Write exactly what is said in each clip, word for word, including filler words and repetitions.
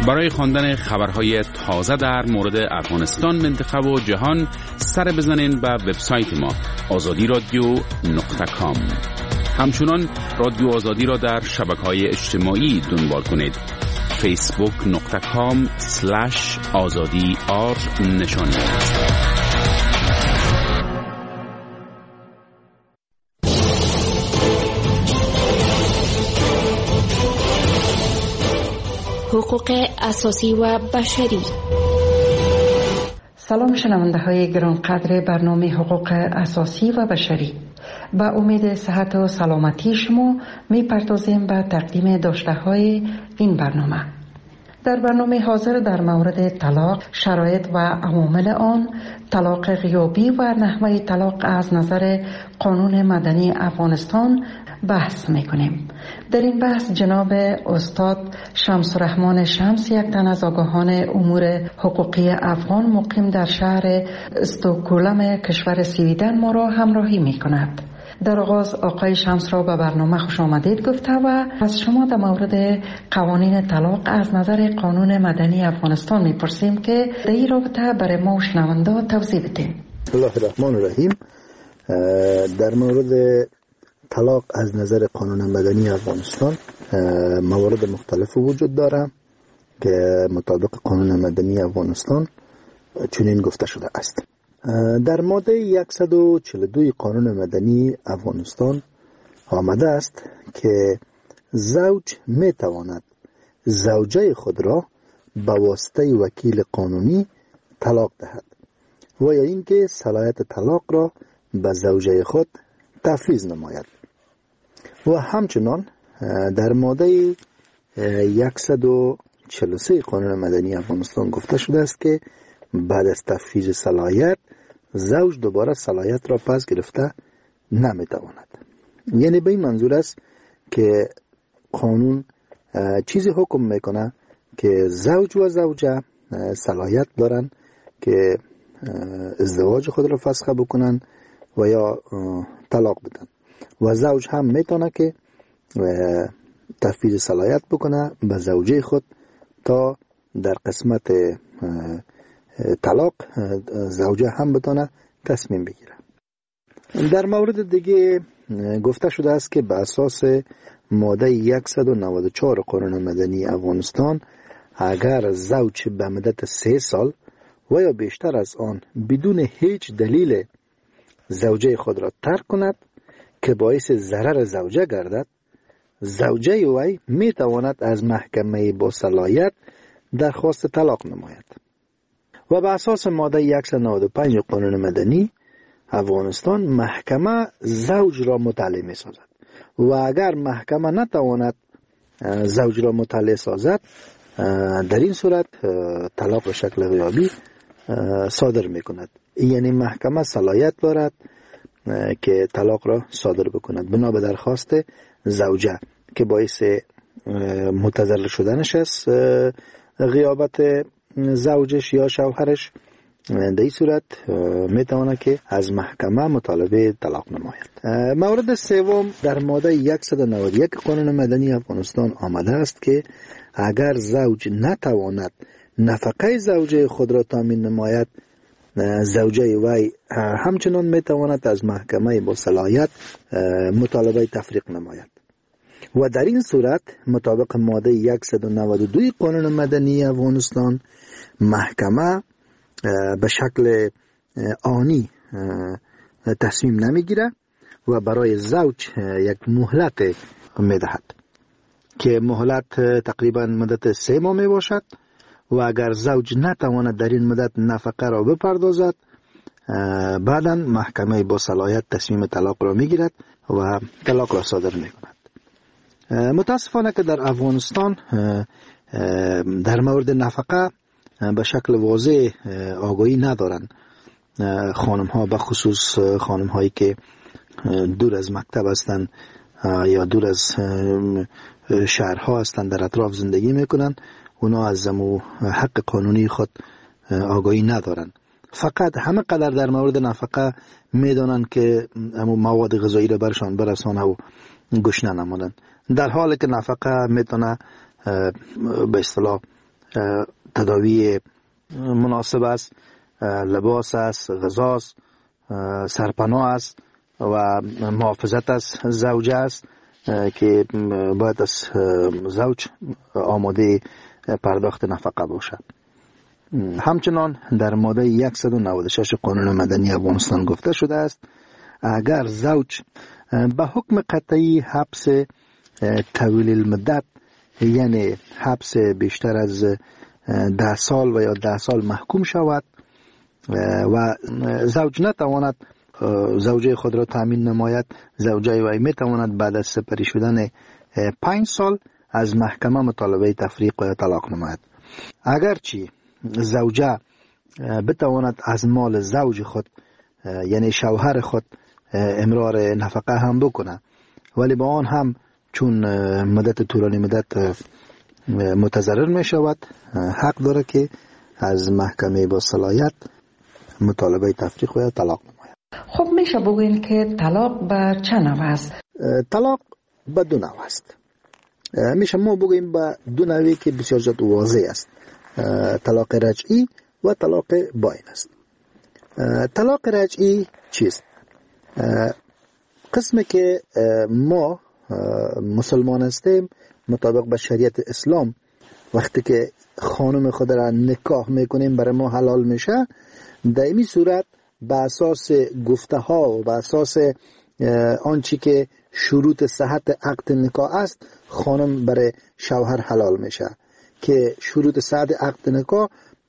برای خواندن خبرهای تازه در مورد افغانستان، منطقه و جهان سر بزنین به وبسایت ما آزادی رادیو نقطه کام. همچنان رادیو آزادی را در شبکه‌های اجتماعی دنبال کنید. فیسبوک نقطه کام سلش آزادی آر نشان دهید. حقوق اساسی و بشری. سلام شنونده های گرانقدر برنامه حقوق اساسی و بشری. با امید صحت و سلامتی شما می پردازیم به تقدیم داشته های این برنامه. در برنامه حاضر در مورد طلاق، شرایط و عوامل آن، طلاق غیابی و نحوه طلاق از نظر قانون مدنی افغانستان بحث میکنیم. در این بحث جناب استاد شمس الرحمن شمس، یک تن از آگاهان امور حقوقی افغان مقیم در شهر استکهلم کشور سویدن ما را همراهی میکند. در آغاز آقای شمس را به برنامه خوش آمدید گفته و از شما در مورد قوانین طلاق از نظر قانون مدنی افغانستان میپرسیم که در این رابطه برای ما و شنونده توضیح بدید. بسم الله الرحمن الرحیم. در مورد طلاق از نظر قانون مدنی افغانستان موارد مختلف وجود داره که مطابق قانون مدنی افغانستان چنین گفته شده است. در ماده صد و چهل و دو قانون مدنی افغانستان آمده است که زوج می تواند زوجه خود را به واسطه وکیل قانونی طلاق دهد و یا اینکه صلاحیت طلاق را به زوجه خود تفویض نماید. و همچنان در ماده صد و چهل و سه قانون مدنی افغانستان گفته شده است که بعد از تفویض صلاحیت زوج دوباره صلاحیت را پس گرفته نمیتواند. یعنی به این منظور است که قانون چیزی حکم میکنه که زوج و زوجه صلاحیت دارن که ازدواج خود را فسخ بکنن و یا طلاق بدن و زوج هم میتونه که تفویض صلاحیت بکنه به زوجه خود تا در قسمت طلاق زوجه هم بتونه تصمیم بگیره. در مورد دیگه گفته شده است که به اساس ماده صد و نود و چهار قانون مدنی افغانستان اگر زوج به مدت سه سال و یا بیشتر از آن بدون هیچ دلیل زوجه خود را ترک کند که باعث ضرر زوجه گردد، زوجه وی می تواند از محکمه با صلاحیت درخواست طلاق نماید. و به اساس ماده صد و نود و پنج قانون مدنی افغانستان محکمه زوج را مطلع می سازد و اگر محکمه نتواند زوج را مطلع سازد، در این صورت طلاق به شکل غیابی صادر می کند. یعنی محکمه صلاحیت دارد که طلاق را صادر بکند بنا به درخواست زوجه که باعث متضرر شدنش است غیابت زوجش یا شوهرش. در این صورت میتونه که از محکمه مطالبه طلاق نماید. مورد سوم در ماده صد و نود و یک قانون مدنی افغانستان آمده است که اگر زوج نتواند نفقه زوجه خود را تامین نماید، زوجه وی همچنان میتواند از محکمه با صلاحیت مطالبه تفریق نماید. و در این صورت مطابق ماده صد و نود و دو قانون مدنی افغانستان محکمه به شکل آنی تصمیم نمیگیره و برای زوج یک مهلت میدهد که مهلت تقریبا مدت سه ماه می باشد و اگر زوج نتواند در این مدت نفقه را بپردازد، بعدا محکمه با صلاحیت تصمیم طلاق را میگیرد و طلاق را صادر میکند. متاسفانه که در افغانستان در مورد نفقه به شکل واضح آگاهی ندارند خانم ها، به خصوص خانم هایی که دور از مکتب هستند یا دور از شهرها هستند، در اطراف زندگی میکنن، اونا از زمو حق قانونی خود آگاهی ندارن. فقط همه قدر در مورد نفقه میدونن که امو مواد غذایی را برشان برسانه و گشنه نمانن، در حالی که نفقه میتونه به اصطلاح تداوی مناسب است، لباس است، غذا است، سرپناه است و محافظت از زوجه است که باید از زوج آماده پرداخت نفقه باشد. همچنان در ماده صد و نود و شش قانون مدنی افغانستان گفته شده است اگر زوج به حکم قطعی حبس طویل المدت یعنی حبس بیشتر از ده سال و یا ده سال محکوم شود و زوج نتواند زوجه خود را تامین نماید، زوجه وی می تواند بعد از سپری شدن پنج سال از محکمه مطالبه تفریق و طلاق نماید. اگرچه زوجه بتواند از مال زوج خود یعنی شوهر خود امرار نفقه هم بکنه، ولی با آن هم چون مدت طولانی مدت متضرر می شود حق داره که از محکمه با صلاحیت مطالبه تفریق و طلاق نماید. خب میشه بگوین که طلاق به چه نوع است؟ طلاق به دو نوع است. میشه ما بگوییم به دو نوعی که بسیار زیاد واضح است. طلاق رجعی و طلاق باین است. طلاق رجعی چیست؟ قسمی که ما مسلمان هستیم مطابق به شریعت اسلام وقتی که خانم خود را نکاح میکنیم برای ما حلال میشه، در این صورت به اساس گفته ها و به اساس آنچه که شروط صحت عقد نکاح است خانم برای شوهر حلال میشه که شروط صحت عقد نکاح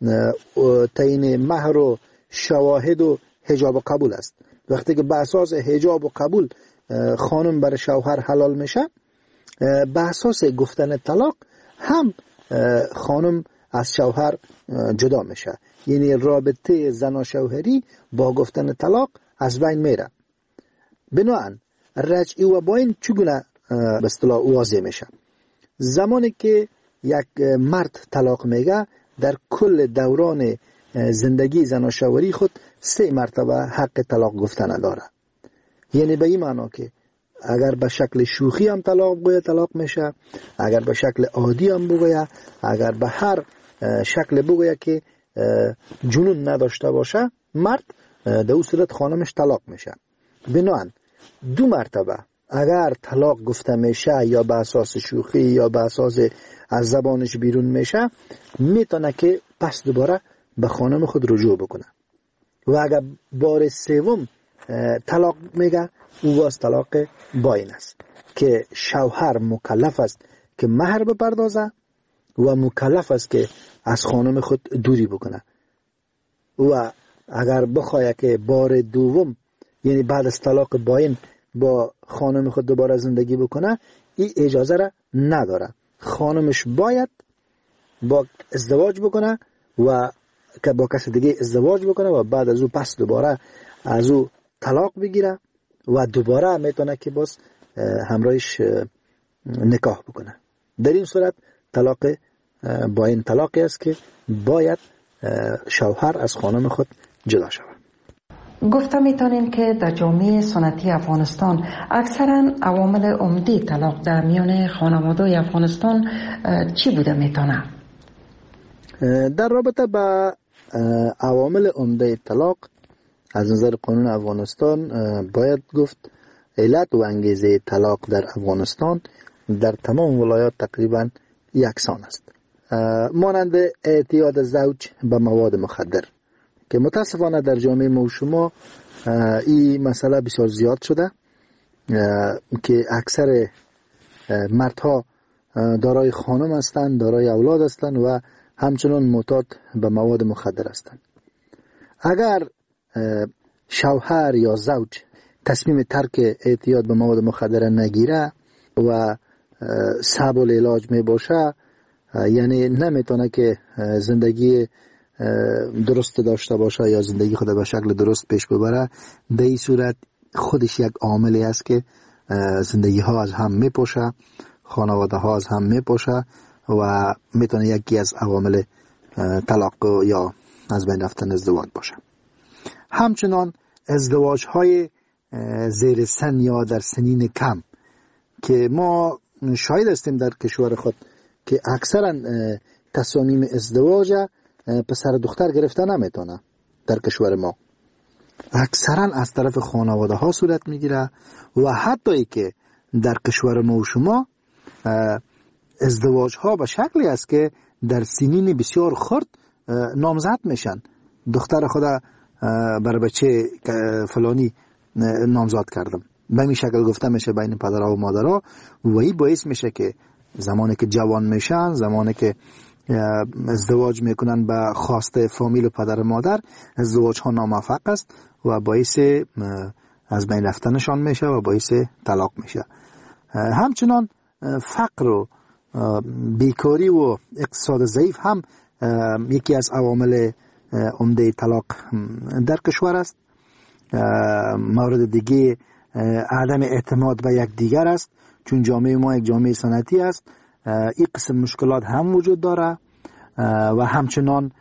تعیین مهر و شواهد و حجاب و قبول است. وقتی که به اساس حجاب و قبول خانم برای شوهر حلال میشه، به اساس گفتن طلاق هم خانم از شوهر جدا میشه، یعنی رابطه زن و شوهری با گفتن طلاق از بین میره. بنابراین رجعی و باین چگونه به اصطلاح واضح میشه؟ زمانی که یک مرد طلاق میگه در کل دوران زندگی زن و شوهری خود سه مرتبه حق طلاق گفتن داره. یعنی به این معنا که اگر به شکل شوخی هم طلاق بگوید طلاق میشه، اگر به شکل عادی هم بگوید، اگر به هر شکل بگوید که جنون نداشته باشه مرد، در اون صورت خانمش طلاق میشه. بنابراین دو مرتبه اگر طلاق گفته میشه یا به اساس شوخی یا به اساس از زبانش بیرون میشه، میتونه که پس دوباره به خانم خود رجوع بکنه. و اگر بار سوم طلاق میگه او واس طلاق باین است که شوهر مکلف است که مهر بپردازه و مکلف است که از خانم خود دوری بکنه. و اگر بخواه که بار دوم یعنی بعد از طلاق باین با خانم خود دوباره زندگی بکنه، این اجازه را نداره. خانمش باید با ازدواج بکنه و که با کسی دیگه ازدواج بکنه و بعد از او پس دوباره از او طلاق بگیره و دوباره میتونه که باز همراهش نکاح بکنه. در این صورت طلاق باین طلاقی است که باید شوهر از خانم خود جدا شود. گفته میتونین که در جامعه سنتی افغانستان اکثرا عوامل عمده طلاق در میان خانواده افغانستان چی بوده میتونه؟ در رابطه با عوامل عمده طلاق از نظر قانون افغانستان باید گفت علت و انگیزه طلاق در افغانستان در تمام ولایات تقریبا یکسان است، مانند اعتیاد زوج به مواد مخدر که متاسفانه در جامعه ما و شما این مسئله بسیار زیاد شده که اکثر مردها دارای خانم هستند، دارای اولاد هستند و همچنان معتاد به مواد مخدر هستند. اگر شوهر یا زوج تصمیم ترک اعتیاد به مواد مخدر نگیره و صعب العلاج می باشه، یعنی نمیتونه که زندگی درست داشته باشه یا زندگی خود به شکل درست پیش ببره، در این صورت خودش یک عاملی است که زندگی ها از هم میپاشه، خانواده ها از هم میپاشه و میتونه یکی از عوامل طلاق یا از بین رفتن ازدواج باشه. همچنان ازدواج های زیر سن یا در سنین کم که ما شاهد هستیم در کشور خود که اکثرا تصامیم ازدواج پسر دختر گرفته نمیتونه در کشور ما. اکثرا از طرف خانواده ها صورت میگیره و حتی ای که در کشور ما و شما ازدواج ها به شکلی است که در سنین بسیار خرد نامزد میشن. دختر خدا بر بچه فلانی نامزد کردم، به این شکل گفته میشه بین پدرها و مادرها و این باعث میشه که زمانی که جوان میشن، زمانی که ازدواج میکنن به خواست فامیل پدر و مادر، ازدواج ها ناموفق است و باعث از بین رفتنشان میشه و باعث طلاق میشه. همچنان فقر و بیکاری و اقتصاد ضعیف هم یکی از عوامل عمده طلاق در کشور است. مورد دیگه عدم اعتماد به یک دیگر است، چون جامعه ما یک جامعه سنتی است. این قسم مشکلات هم وجود داره و همچنان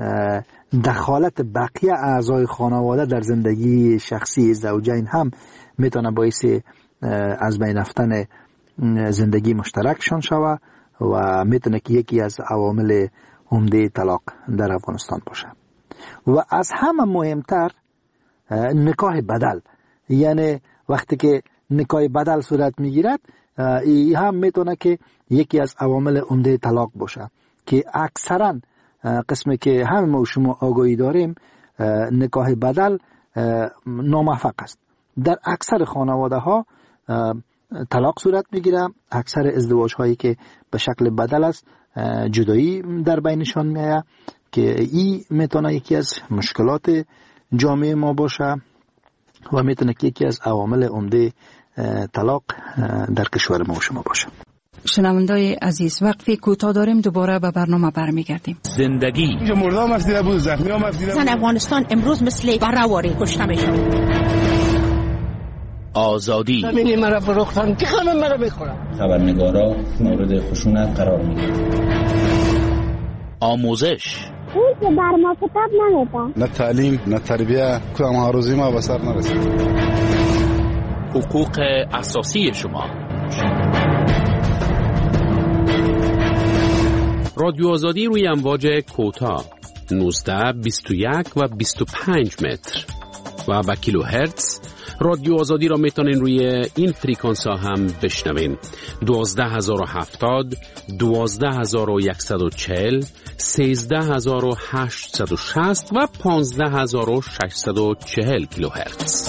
دخالت بقیه اعضای خانواده در زندگی شخصی زوجین هم میتونه باعث از بین رفتن زندگی مشترکشان شود و میتونه که یکی از عوامل عمده طلاق در افغانستان باشه. و از همه مهمتر نکاح بدل، یعنی وقتی که نکاح بدل صورت میگیرد، این هم میتونه که یکی از عوامل عمده طلاق باشه که اکثرا قسمی که همه ما و شما آگاهی داریم نکاح بدل ناموفق است. در اکثر خانواده ها طلاق صورت میگیره. اکثر ازدواج هایی که به شکل بدل است جدایی در بینشان میاد که این میتونه یکی از مشکلات جامعه ما باشه و میتونه که یکی از عوامل عمده طلاق در کشور ما و شما باشه. شنوندای عزیز، وقفی کوتاه داریم، دوباره به برنامه برمیگردیم. زندگی مردم مسئله بود، زخمی ها مسئله بود. زن افغانستان امروز مثل برهواری کشته میشن. آزادی زمینی مرا فروختن، که خانم مرا بخورم. خبرنگارا مورد خشونت قرار میگیرن. آموزش اون که بر ما کتاب نمیده، نه تعلیم نه تربیه، کدام هاروزی ما به سر نرسید. حقوق اساسی شما. رادیو آزادی روی امواج کوتاه نوزده، بیست و یک و بیست و پنج متر و با کیلو هرتز. رادیو آزادی را میتونین روی این فریکانس ها هم بشنوین: دوازده هزار و هفتاد، دوازده هزار و صد و چهل، سیزده هزار و هشتصد و شصت و پانزده هزار و ششصد و چهل کیلو هرتز.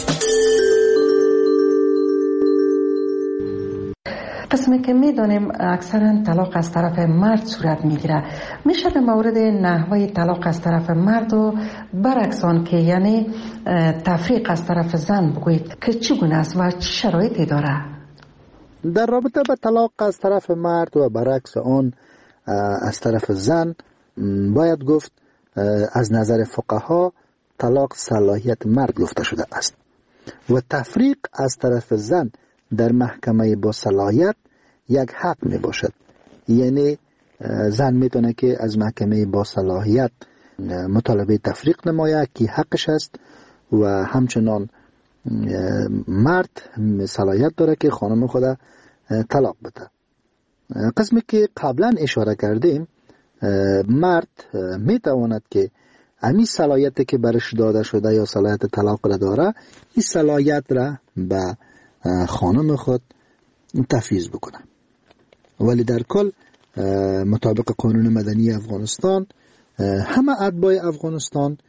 قسمی که میدانیم اکثرا طلاق از طرف مرد صورت میگیره، میشه در مورد نحوه طلاق از طرف مرد و برعکس آن که یعنی تفریق از طرف زن بگویید که چگونه است و چه شرایطی داره؟ در رابطه با طلاق از طرف مرد و برعکس آن از طرف زن باید گفت از نظر فقها طلاق صلاحیت مرد گفته شده است و تفریق از طرف زن در محکمه با صلاحیت یک حق می باشد. یعنی زن میتونه که از محکمه با صلاحیت مطالبه تفریق نماید که حقش است و همچنان مرد صلاحیت داره که خانم خود طلاق بده. قسمی که قبلا اشاره کردیم، مرد میتواند که امی صلاحیتی که برش داده شده یا صلاحیت طلاق را داره، این صلاحیت را به خانم خود تفویض بکنه. ولی در کل مطابق قانون مدنی افغانستان همه اتباع افغانستان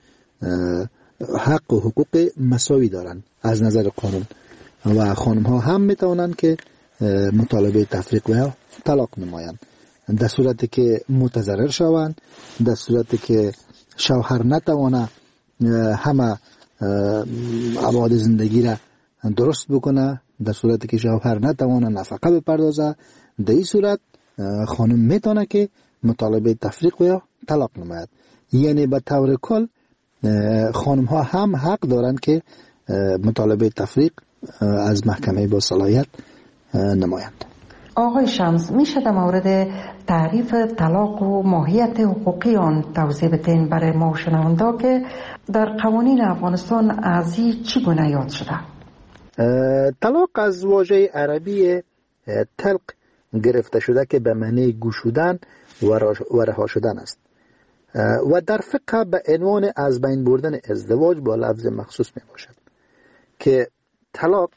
حق و حقوق مساوی دارند از نظر قانون و خانم ها هم میتوانند که مطالبه تفریق و طلاق نمایند در صورتی که متضرر شوند، در صورتی که شوهر نتوانه همه ابعاد زندگی را درست بکنه، در صورتی که شوهر نتوانه نفقه بپردازه، در این صورت خانم میتونه که مطالبه تفریق و طلاق نماید. یعنی به طور کل خانم ها هم حق دارند که مطالبه تفریق از محکمه با صلاحیت نمایند. آقای شمس، میشه در مورد تعریف طلاق و ماهیت حقوقی آن توضیح بدین برای ما شنوندا که در قوانین افغانستان از این چگونه یاد شده؟ طلاق از واژه عربی طلق گرفته شده که به معنی گشودن و رها شدن است و در فقه به عنوان از بین بردن ازدواج با لفظ مخصوص می باشد که طلاق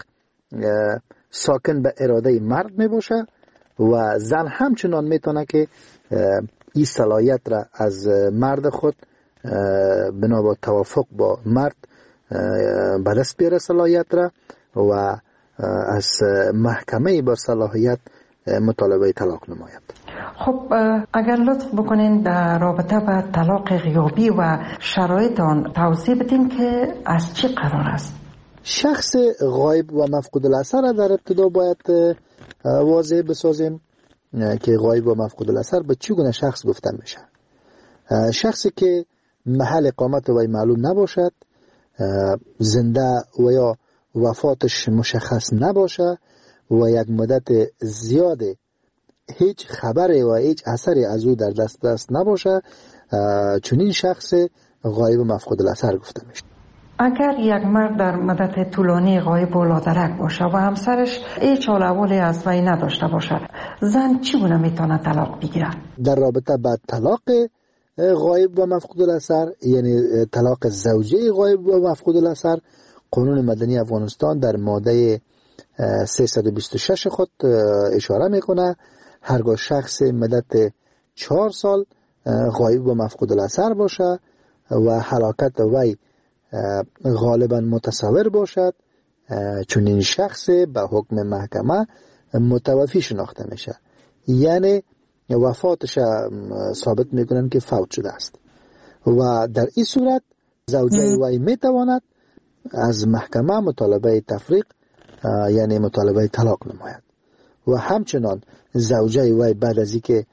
ساکن به اراده مرد می باشه و زن همچنان می تونه که این صلاحیت را از مرد خود بنا با توافق با مرد به دست بیاره صلاحیت را و از محکمه با صلاحیت مطالبه طلاق نماید. خب اگر لطف بکنین در رابطه با طلاق غیابی و شرایط آن توضیح بدین که از چی قرار است؟ شخص غایب و مفقود الاثر در ابتدا باید واضح بسازیم که غایب و مفقود الاثر به چگونه شخص گفته میشه. شخصی که محل اقامت وی معلوم نباشد، زنده و یا وفاتش مشخص نباشه و یک مدت زیاد هیچ خبری و هیچ اثری از او در دست دست نباشه، چنین شخص غایب و مفقود الاثر گفته میشه. اگر یک مرد در مدت طولانی غایب و لادرک باشه و همسرش هیچ حال احوالی از وی نداشته باشه، زن چگونه میتونه طلاق بگیره؟ در رابطه با طلاق غایب و مفقود الاثر، یعنی طلاق زوجه غایب و مفقود الاثر، قانون مدنی افغانستان در ماده سیصد و بیست و شش خود اشاره میکنه هرگاه شخص مدت چهار سال غایب و مفقود الاثر باشه و هلاکت وی غالبا متصور باشد، چون این شخص به حکم محکمه متوفی شناخته میشه، یعنی وفاتش ثابت میکنن که فوت شده است و در این صورت زوجه وی میتواند از محکمه مطالبه تفریق یعنی مطالبه طلاق نماید و همچنان زوجه وی بعد از اینکه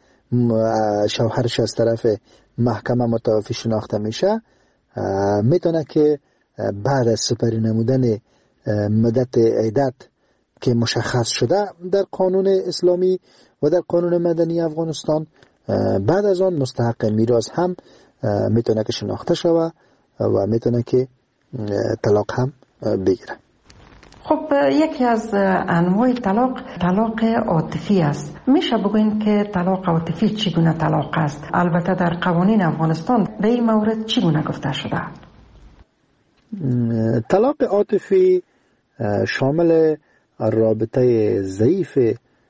شوهرش از طرف محکمه متوفی شناخته میشه میتونه که بعد از سپری نمودن مدت عدت که مشخص شده در قانون اسلامی و در قانون مدنی افغانستان، بعد از آن مستحق میراث هم میتونه که شناخته شوه و میتونه که طلاق هم بگیره. خب یکی از انواع طلاق طلاق عاطفی است. میشه بگوین که طلاق عاطفی چگونه طلاق است؟ البته در قوانین افغانستان در این مورد چگونه گفته شده؟ طلاق عاطفی شامل رابطه ضعیف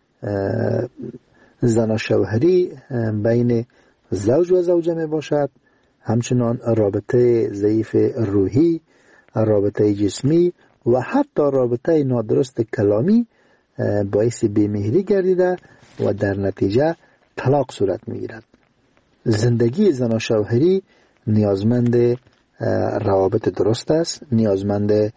زن و شوهری بین زوج و زوجه می باشد، همچنان رابطه ضعیف روحی، رابطه جسمی و حتی رابطه نادرست کلامی باعث بیمهری گردیده و در نتیجه طلاق صورت می گیرد. زندگی زن و شوهری نیازمند روابط درست است، نیازمند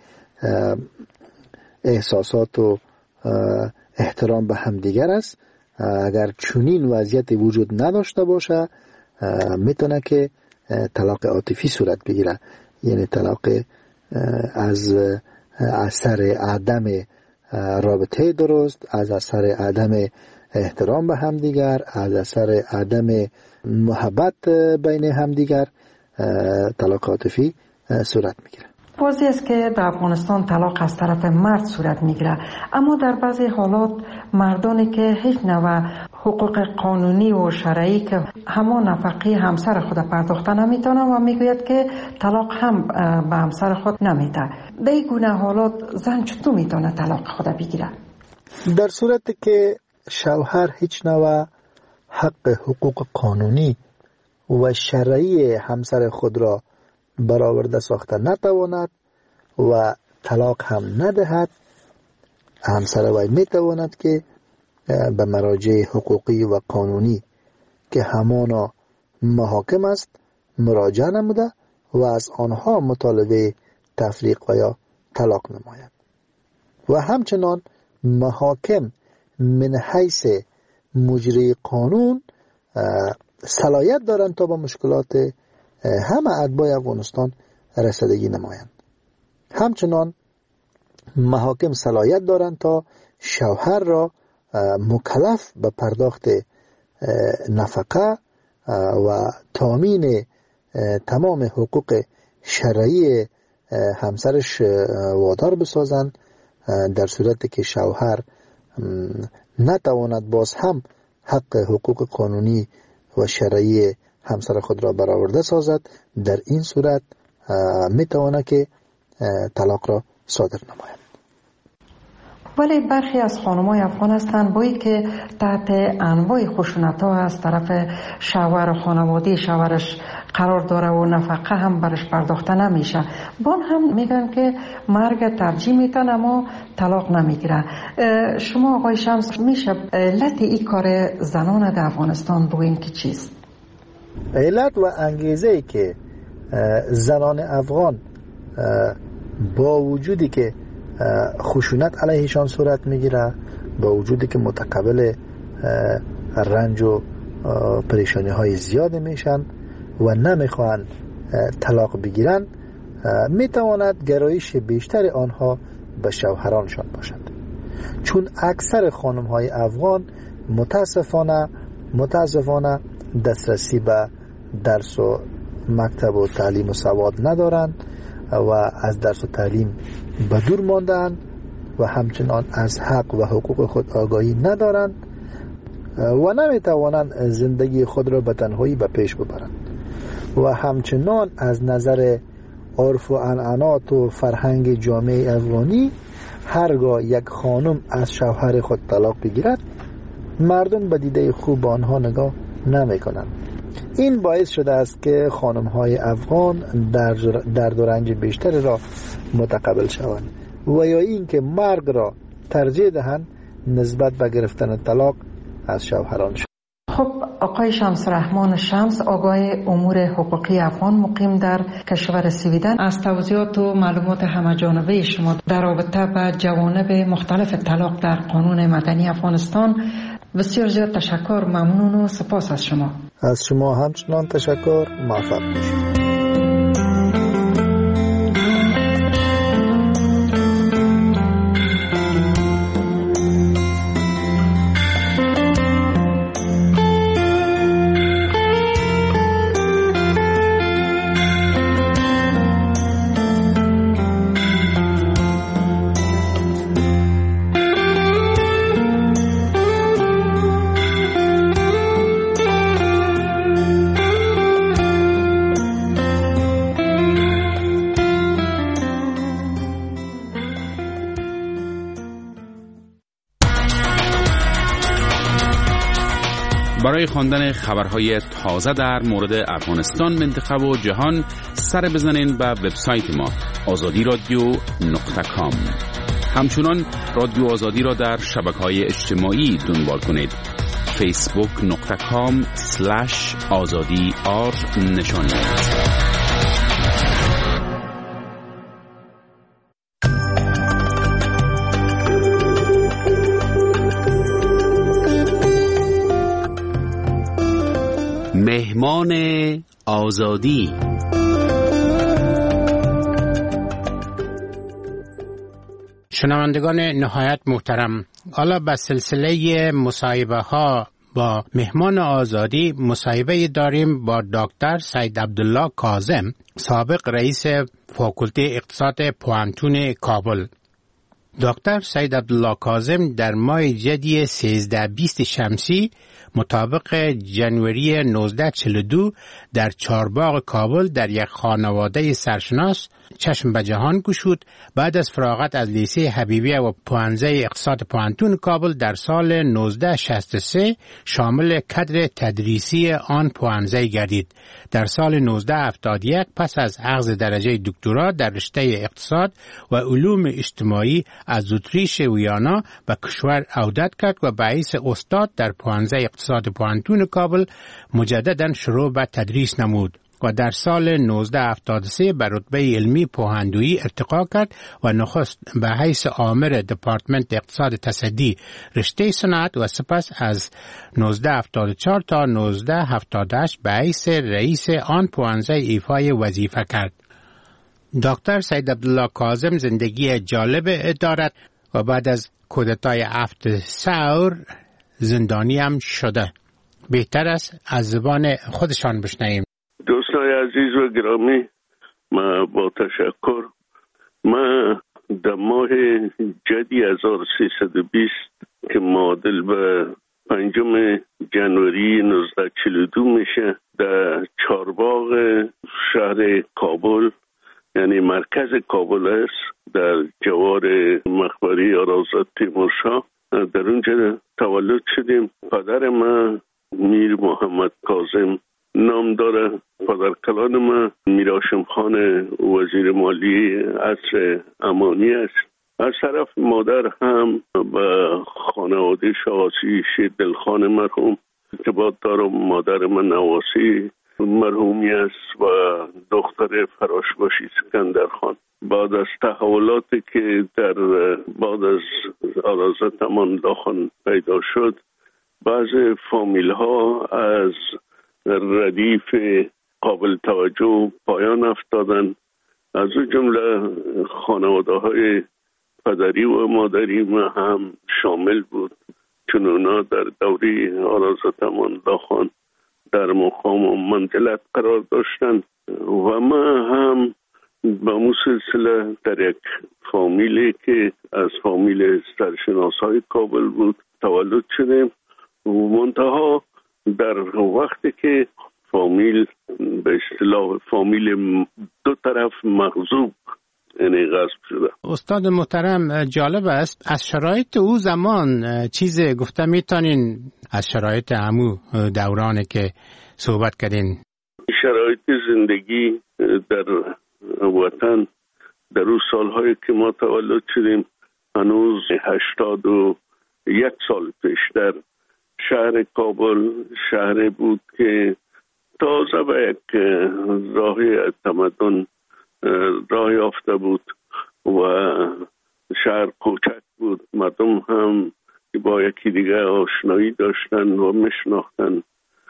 احساسات و احترام به همدیگر است. اگر چنین وضعیت وجود نداشته باشه میتونه که طلاق عاطفی صورت بگیره، یعنی طلاق از اثر عدم رابطه درست، از اثر عدم احترام به همدیگر، از اثر عدم محبت بین همدیگر طلاق عاطفی صورت میگیره. واضح است که در افغانستان طلاق از طرف مرد صورت میگیره، اما در بعضی حالات مردانی که هیچ نوع حقوق قانونی و شرعی که همان نفقه همسر خود پرداخته نمیتونه و میگوید که طلاق هم به همسر خود نمیده. در این گونه حالات زن چطور میتونه طلاق خود بگیره؟ در صورتی که شوهر هیچ نوع حق حقوق قانونی و شرعی همسر خود را برآورده ساخته نتواند و طلاق هم ندهد، همسر وی میتواند که به مراجع حقوقی و قانونی که همانا محاکم است مراجعه نموده و از آنها مطالبه تفریق و یا طلاق نماید و همچنان محاکم من حیث مجری قانون صلاحیت دارند تا با مشکلات همه اتباع افغانستان رسیدگی نمایند. همچنان محاکم صلاحیت دارند تا شوهر را مکلف به پرداخت نفقه و تامین تمام حقوق شرعی همسرش وادار بسازند در صورتی که شوهر نتواند باز هم حق حقوق قانونی و شرعی همسر خود را برآورده سازد، در این صورت می تواند که طلاق را صادر نماید. ولی برخی از خانم‌های افغان هستند بایی که تحت انواع خشونت‌ها از طرف شوهر و خانواده شوهرش قرار داره و نفقه هم برش پرداخته نمیشه، بان هم میگن که مرگ ترجیح میتن اما طلاق نمیگیرن. شما آقای شمس میشه علت این کار زنان در افغانستان بگوین که چیست؟ علت و انگیزه که زنان افغان با وجودی که خشونت علیهشان صورت میگیره، با وجودی که متقبل رنج و پریشانی های زیاد میشن و نمیخوان طلاق بگیرن، میتواند گرایش بیشتر آنها به شوهرانشان باشد، چون اکثر خانم های افغان متاسفانه متاسفانه دسترسی به درس و مکتب و تعلیم و سواد ندارند و از درس و تعلیم به دور ماندند و همچنان از حق و حقوق خود آگاهی ندارند و نمیتوانند زندگی خود را به تنهایی به پیش ببرند و همچنان از نظر عرف و عنعنات و فرهنگ جامعه افغانی هرگاه یک خانم از شوهر خود طلاق بگیرد، مردم به دیده خوب آنها نگاه نمی کنند. این باعث شده است که خانم های افغان در درد و رنج بیشتر را متقبل شوند و یا این که مرگ را ترجیح دهند نسبت به گرفتن طلاق از شوهرانشان. خب آقای شمس رحمان شمس، آگاه امور حقوقی افغان مقیم در کشور سویدن، از توضیحات و معلومات همه‌جانبه شما در رابطه با جوانب مختلف طلاق در قانون مدنی افغانستان بسیار زیاد تشکر، ممنون و سپاس از شما. از شما همچنان تشکر، موفق باشید. برای خواندن خبرهای تازه در مورد افغانستان، منطقه و جهان سر بزنین به وبسایت ما آزادی رادیو نقطه کام. همچنان رادیو آزادی را در شبکه‌های اجتماعی دنبال کنید. فیسبوک نقطه کام سلش آزادی آر نشان دهید. مهمان آزادی. شنوندگان نهایت محترم، حالا به سلسله مصاحبه ها با مهمان آزادی مصاحبه داریم با دکتر سید عبدالله کاظم، سابق رئیس فاکولته اقتصاد پوهنتون کابل. دکتر سید عبدالله کاظم در ماه جدی سیزده بیست شمسی مطابق جنوری نوزده چهل و دو در چهارباغ کابل در یک خانواده سرشناس چشم به جهان گشود. بعد از فراغت از لیسه حبیبیه و پوهنځی اقتصاد پوهنتون کابل در سال نوزده شصت و سه شامل کادر تدریسی آن پوهنځی گردید. در سال نوزده هفتاد و یک پس از اخذ درجه دکترا در رشته اقتصاد و علوم اجتماعی از اتریش ویانا به کشور عودت کرد و به حیث استاد در پوهنځی اقتصاد پوهنتون کابل مجددا شروع به تدریس نمود و در سال نوزده هفتاد و سه به رتبه علمی پوهندویی ارتقا کرد و نخست به حیث آمر دپارتمنت اقتصاد تصدی رشته صنعت و سپس از نوزده هفتاد و چهار تا نوزده هفتاد و هشت به حیث رئیس آن پوهنځی ایفای وظیفه کرد. دکتر سید عبدالله کاظم زندگی جالب دارد و بعد از کودتای هفت ثور زندانی هم شده. بهتر است از زبان خودشان بشنویم. دوستای عزیز و گرامی، ما با تشکر ما در ماه جدی هزار و سیصد و بیست که معادل به پنجم جنوری نوزده چهل و دو میشه در چارباغ شهر کابل، یعنی مرکز کابل است، در جوار مقبره آرازات تیمورشاه. در اونجا تولد شدیم. پدر من میر محمد کاظم نام داره. پدر کلان من میر هاشم خان وزیر مالی عصر امانی است. از طرف مادر هم به خانواده شاهاسی شیر دلخان مرحوم ارتباط دارم. مادر من نواسی مرحومی است و دختر فراشباشی سکندر خان. بعد از تحولاتی که در بعد از آرازت امان الله خان پیدا شد، بعض فامیل ها از ردیف قابل توجه پایان افتادن. از او جمله خانواده های پدری و مادری ما هم شامل بود، چون اونا در دوره آرازت امان الله خان در مقام و منزلت قرار داشتند و ما هم به اون سلسله در یک فامیلی که از فامیل سرشناسای کابل بود تولد شدیم. منتها در وقتی که فامیل به اصطلاح فامیل دو طرف مغصوب یعنی غصب شده. استاد محترم، جالب است از شرایط او زمان چیز گفته میتونین از شرایط همو دورانی که صحبت کردین؟ شرایط زندگی در وطن در اون سالهایی که ما تولد شدیم هنوز هشتاد و یک سال پیشتر شهر کابل شهر بود که تازه به یک راه تمدن راه یافته بود و شهر کوچک بود. مردم هم با یکی دیگه آشنایی داشتن و میشناختن.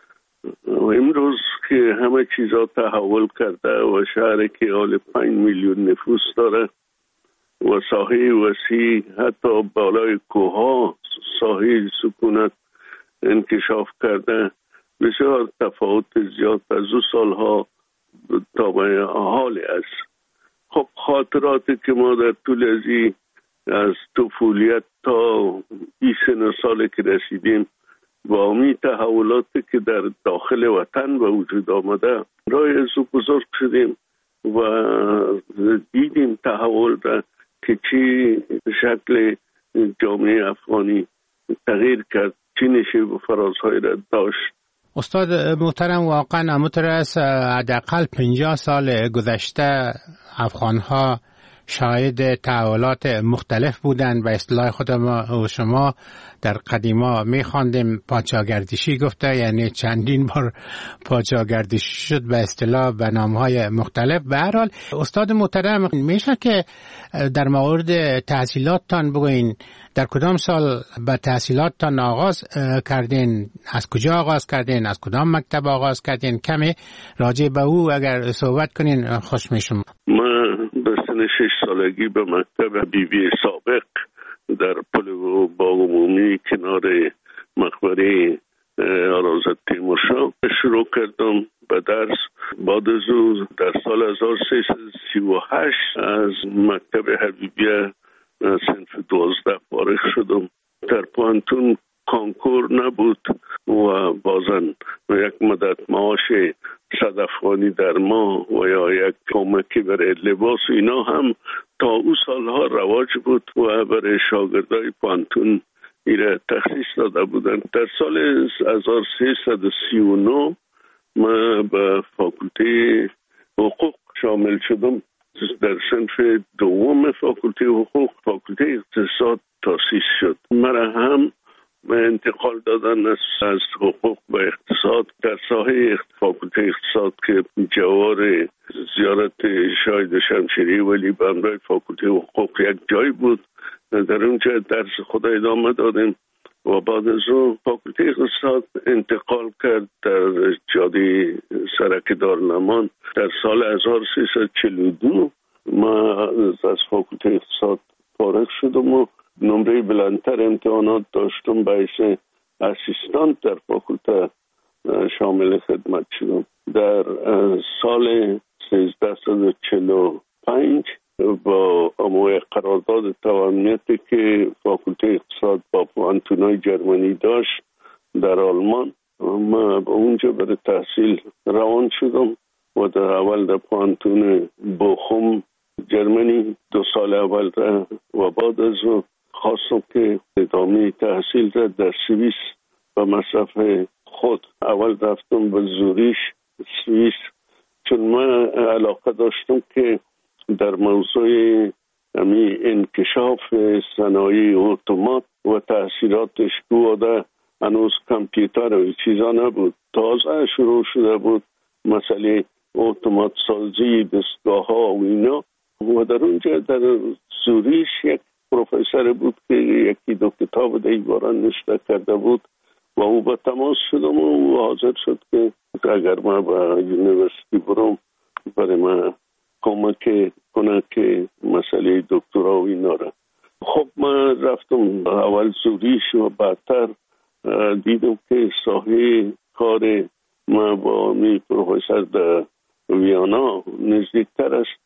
امروز که همه چیزا تحول کرده و شهر که حال پنج میلیون نفوس داره و ساحه وسیع حتی بالای کوها ساحه سکونت انکشاف کرده، بسیار تفاوت زیاد از او سالها تا به حال است. خب خاطراتی که ما در طول ازی از طفولیت تا بیست سال که رسیدیم با امی تحولاتی که در داخل وطن به وجود آمده رای از او بزرگ شدیم و دیدیم تحول را که چی شکل جامعه افغانی تغییر کرد، چی نشه و فرازهای را داشت. استاد محترم، واقعا همونطور است حداقل پنجاه سال گذشته افغانها شاهد تحولات مختلف بودند. به اصطلاح خود ما و شما در قدیما می‌خواندیم پادشاهگردشی گفته، یعنی چندین بار پادشاهگردشی شد به اصطلاح به نام‌های مختلف. به هر حال استاد محترم، میشه که در مورد تحصیلاتتان بگوین در کدام سال به تحصیلاتتان آغاز کردین؟ از کجا آغاز کردین؟ از کدام مکتب آغاز کردین؟ کمی راجع به او اگر صحبت کنین خوش میشم. من به سن شش سالگی به مکتب بیبی سابق در پل باغ عمومی کنار مقبره آرازات تیمورشاه شروع کردم به درس. بعد از او در سال هزار و سیصد و سی و هشت از مکتب حبیبیه صنف دوازده فارغ شدم. در پوانتون کانکور نبود و بازن یک مدت معاش صد افغانی در ماه و یا یک کمکی برای لباس اینا هم تا او سالها رواج بود و برای شاگردای پوانتون ایره تخصیص داده بودن. در سال هزار و سیصد و سی و نه من به فاکولته حقوق شامل شدم. در صنف دوم فاکولته حقوق فاکولته اقتصاد تاسیس شد. مرا هم انتقال دادن از حقوق به اقتصاد. در ساحه فاکولته اقتصاد که جوار زیارت شاهد شمشیری ولی به همراه فاکولته حقوق یک جای بود، در اونجا درس خود ادامه دادیم و بعد از اون فاکولته اقتصاد انتقال کرد در جاده سرک دارالمان. در سال هزار و سیصد و چهل و دو ما از فاکولته اقتصاد فارغ شدم و نمره بلندتر امتحانات داشتم، باعث اسیستانت در فاکولته شامل خدمت شدم. در سال سیزده صد و چهل و پنج با اما قرارداد توانمندی که فاکولته اقتصاد با پوانتونای جرمنی داشت در آلمان، ما به اونجا برای تحصیل روان شدم و در اول در پوانتون بوخوم جرمنی دو سال اول را و بعد از او خواستم که ادامه تحصیل را در سوئیس به مصرف خود. اول رفتم به زوریش سوئیس، چون من علاقه داشتم که در موضوع امی انکشاف صنایع اتومات و تأثیراتش بوده. هنوز کامپیوتر و چیزا نبود، تازه شروع شده بود مسئله اتومات سازی دستگاه ها و اینا. و در اونجا در زوریش یک پروفسور بود که یکی دو کتاب در این باره نوشته کرده بود و او با تماس شدم و او حاضر شد که اگر من به یونیورسیتی برم برای من کمک کنه که مسئله دکترا و اینا را. خب من رفتم اول زوریش و بعدتر دیدم که ساحه کار من با می پروفسور در ویانا نزدیکتر است.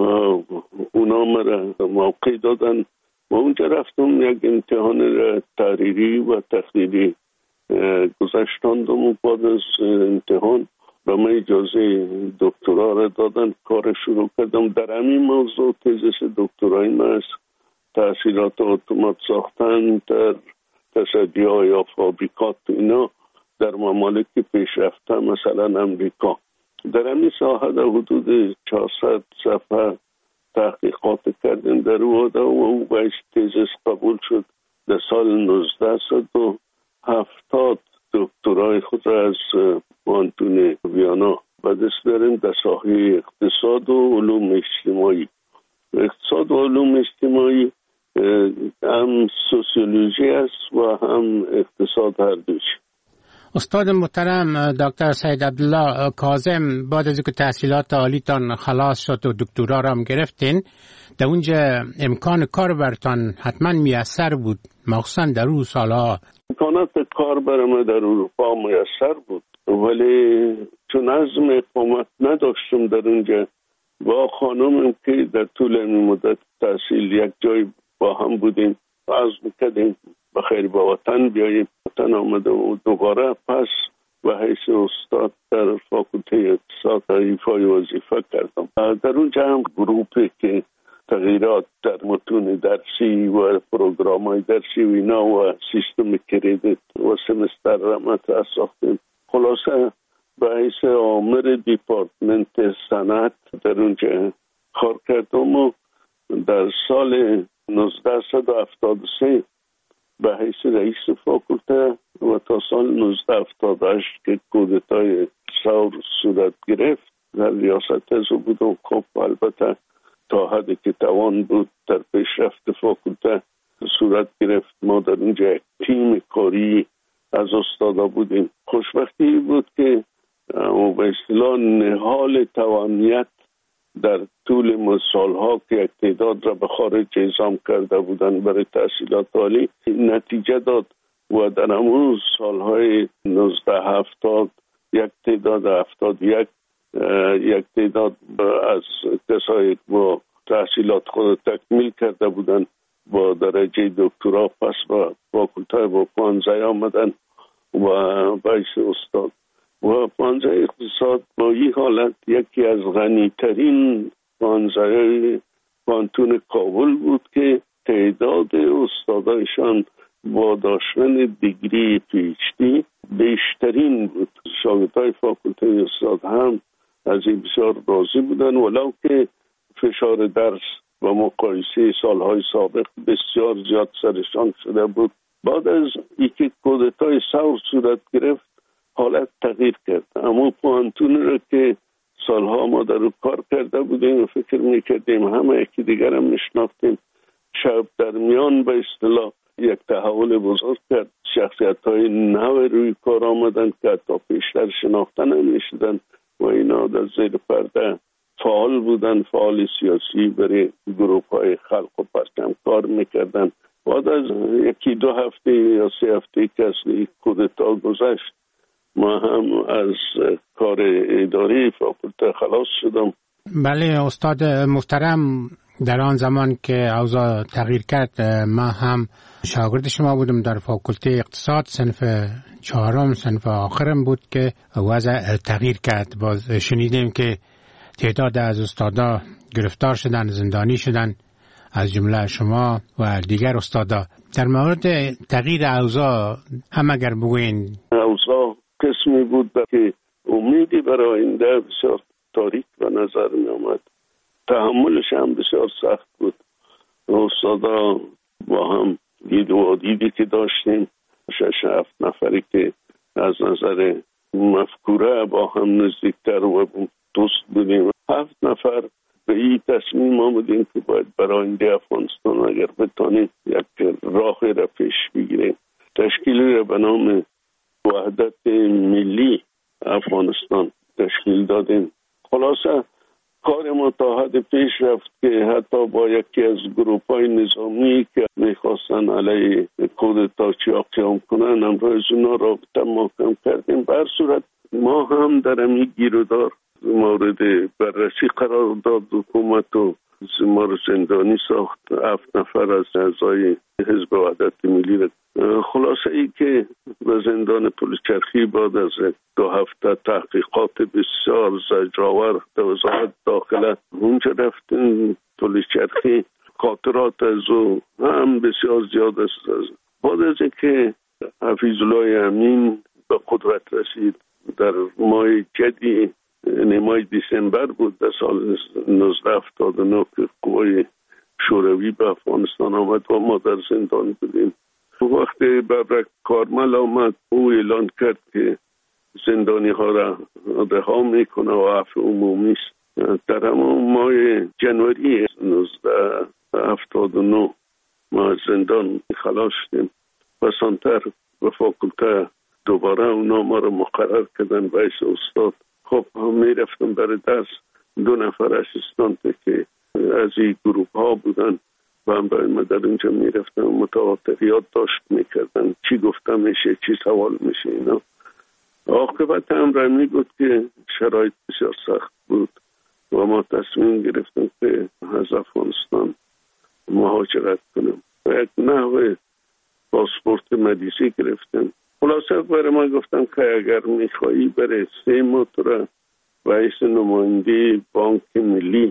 اونا مرا موقع دادن و اونجا رفتم یک امتحان تحریری و تحلیلی گذاشتاندم و بعد از امتحان به من اجازه دکترا را دادن. کار شروع کردم در همین موضوع. تزیس دکترای من است تأثیرات اتومات ساختن در تصدیه یا فابریکات اینا در ممالک پیشرفته مثلا امریکا. در همین ساحه در حدود چهارصد صفحه تحقیقات کردیم در او و او باید تزیس قبول شد. در سال نوزده و هفتاد دکترای خود را از پوانتون ویانا به دست داریم در ساحه اقتصاد و علوم اجتماعی. اقتصاد و علوم اجتماعی هم سوسیولوژی است و هم اقتصاد هر دوش. استاد محترم دکتر سید عبدالله کاظم، بعد از اینکه تحصیلات عالیتان خلاص شد و دکترا را هم گرفتین، در اونجا امکان کار برتان حتما میسر بود، مخصوصا در اون سالها. امکانات کار برای ما در اروپا میسر بود، ولی چون عزم اقامت نداشتم در اونجا با خانمم که در طول این مدت تحصیل یک جای با هم بودیم، عزم کردیم بخیر با وطن بیاییم. وطن آمده و دوباره پس به حیث استاد در فاکولته اقتصاد ایفای وظیفه کردم. در اونجا هم گروپی که تغییرات در متون درسی و پروگرام‌های درسی و اینا و سیستم کردیت و سمستر را مطرح ساختیم. خلاصه به حیث آمر دیپارتمنت صنعت در اونجا کار کردم و در سال نوزده هفتاد و سه به حیث رئیس فاکولته و تا سال نوزده هفتاد و هشت که کودتای ثور صورت گرفت در ریاست از بودم. خب البته تا حدی که توان بود در پیشرفت فاکولته صورت گرفت. ما در اونجا یک تیم کاری از استادا بودیم. خوشبختی بود که به اصطلاح نهال توانیت در طول سالها که یک تعداد را به خارج اعزام کرده بودن برای تحصیلات عالی نتیجه داد و در همون سالهای نوزده هفتاد یک تعداد هفتاد یک یک تعداد از کسایی با تحصیلات خود تکمیل کرده بودن با درجه دکترا پس با فاکولته با پانزه آمدن و باعث استاد. و پانزه اقتصاد با این حالت یکی از غنیترین پانزه پانتون کابل بود که تعداد استادایشان با داشتن دیگری پی اچ دی بیشترین بود. شاگردای فاکولته اقتصاد هم از این بسیار راضی بودن، ولو که فشار درس و مقایسه سالهای سابق بسیار زیاد سرشان شده بود. بعد از اینکه کودتای ثور صورت گرفت حالت تغییر کرد. اما پوانتون رو که سالها ما در رو کار کرده بودیم و فکر میکردیم همه یکی دیگر هم میشناختیم، شب در میان به اصطلاح یک تحول بزرگ کرد. شخصیت های نو روی کار آمدن که حتی پیشتر شناخته نمیشدن و اینا در زیر پرده فعال بودن، فعال سیاسی برای گروه های خلق و پرچم کار میکردن. بعد از یکی دو هفته یا سه هفته که از کودتا گذشت ما هم از کار اداری فاکولته خلاص شدم. بله استاد محترم، در آن زمان که اوضاع تغییر کرد ما هم شاگرد شما بودم در فاکولته اقتصاد، صنف چهارم، صنف آخرم بود که وضع تغییر کرد. باز شنیدیم که تعداد از استادا گرفتار شدن، زندانی شدن، از جمله شما و دیگر استادا. در مورد تغییر اوضاع هم اگر بگوین. اوضاع قسمی بود که امیدی برای آینده بسیار تاریک به نظر می آمد. تحملش هم بسیار سخت بود. استادا با هم دید و دیدی که داشتیم، شش هفت نفری که از نظر مفکوره با هم نزدیکتر و دوست بودیم، هفت نفر به این تصمیم آمدیم که باید برای آینده افغانستان اگر بتانیم یک راه را پیش بگیریم. تشکیلی را به نام وحدت ملی افغانستان تشکیل دادیم. خلاصه کار ما تا حد پیش رفت که حتی با یکی از گروه‌های نظامی که میخواستن علیه کودتاچیا قیام کنن امروز اونا رابطه محکم کردیم. به هر صورت ما هم در امی گیرودار مورد بررسی قرار داد حکومت و ما رو زندانی ساخت. هفت نفر از اعضای حزب وحدت ملی را خلاصه ای که به زندان پلچرخی بعد از دو هفته تحقیقات بسیار زجرآور در وزارت داخله اونجا رفتیم پلچرخی. خاطرات از او هم بسیار زیاد است. بعد از اینکه حفیظ الله امین به قدرت رسید در ماه جدی ماه دیسمبر بود در سال نوزده هفتاد و نه که قوای شوروی به افغانستان آمد و ما در زندان بودیم. وقتی ببرک کارمل آمد او اعلان کرد که زندانی ها را رها میکنه و عفو عمومی است. در همون ماه جنوری نوزده هفتاد و نه ما از زندان خلاص شدیم. بسانتر به فاکولته دوباره اونا ما را مقرر کردن به حیث استاد. خب می رفتم برای درس. دو نفر اسیستانت که از این گروه ها بودن و هم برای ما در اینجا می رفتم متواتریات داشت می کردن چی گفته میشه، چی سوال میشه اینا. عاقبت امرمی بود که شرایط بسیار سخت بود و ما تصمیم گرفتیم که از افغانستان مهاجرت کنیم و یک نحو پاسپورت مدیسی گرفتیم. خلاصه برای ما گفتم که اگر میخوایی برای سه ماه تو را و حیث نماینده بانک ملی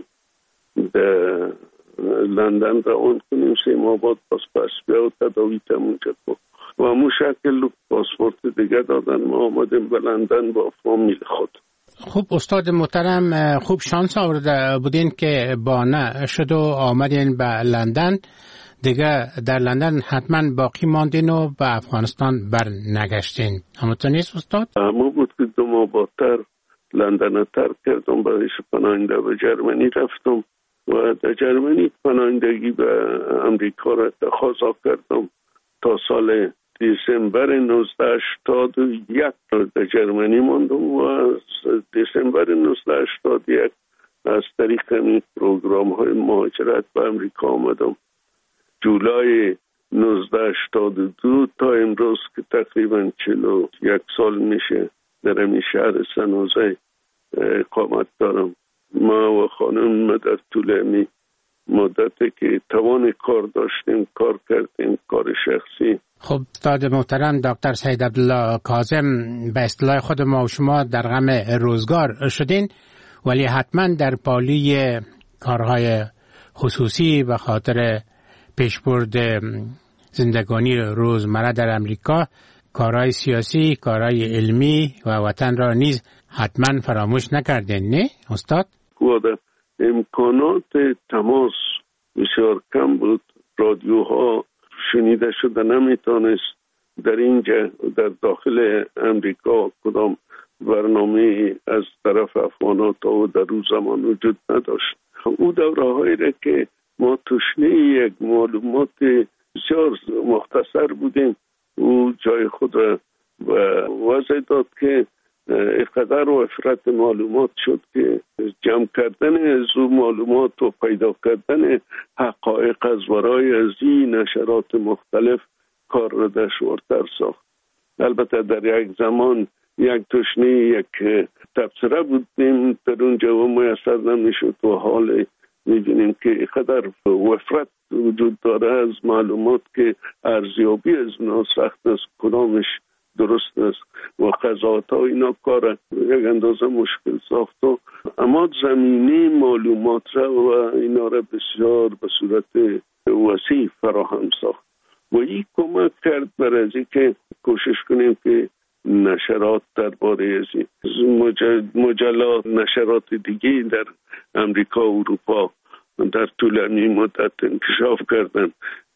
در لندن روان کنیم، سه ماه بعد پس پس بیا و تداوی تمونجا کن و همون شکل پاسپورت دیگه دادن. ما آمدیم به لندن با فامیل خود. خوب استاد محترم، خوب شانس آورده بودین که بانه شد و آمدین به لندن. دیگه در لندن حتما باقی ماندین و به افغانستان بر نگشتین. همونطور نیست استاد؟ همون بود که دو ماه بعدتر لندن ترک کردم، برای پناهنده به جرمنی رفتم و در جرمنی پناهندگی به امریکا را تقاضا کردم. تا سال دسامبر نوزده هشتاد و یک در جرمنی ماندم و از دسامبر نوزده هشتاد و یک از طریق این پروگرام های مهاجرت به امریکا آمدم. جولای نوزده هشتاد و دو تا امروز که تقریبا چهل و یک سال میشه در این شهر سنوزه اقامت دارم. ما و خانم در طول امی مدتی که توان کار داشتیم کار کردیم، کار شخصی. خب استاد محترم دکتر سید عبدالله کاظم، به اصطلاح خود ما و شما در غم روزگار شدین، ولی حتما در پالی کارهای خصوصی به خاطر پیشبرد زندگانی روزمره در امریکا، کارهای سیاسی، کارهای علمی و وطن را نیز حتما فراموش نکردین، نه استاد؟ خود امکانات تماس بسیار کم بود. رادیوها شنیده شده نمیتونست. در اینجا در داخل امریکا کدام برنامه از طرف افغانات و در روز زمان وجود نداشت. او دوره هایی را که ما تشنه یک معلومات بسیار مختصر بودیم، او جای خود را وضع داد که اقدر و افراد معلومات شد که جمع کردن از او معلومات و پیدا کردن حقایق از ورای از این نشرات مختلف کار را دشوارتر ساخت. البته در یک زمان یک تشنه یک تبصره بودیم در اونجا و میسر نمیشد و حال می‌بینیم که اینقدر وفرت وجود داره از معلومات که ارزیابی از اونا سخت است، کدامش درست است و قضاوت ها اینا کار یک اندازه مشکل ساخت و اما زمینه معلومات را و اینا را بسیار به صورت وسیع فراهم ساخت و این کمک کرد برای که کوشش کنیم که نشرات درباره از مجلات نشرات دیگه در امریکا و اروپا در طولانی مدت انکشاف کردن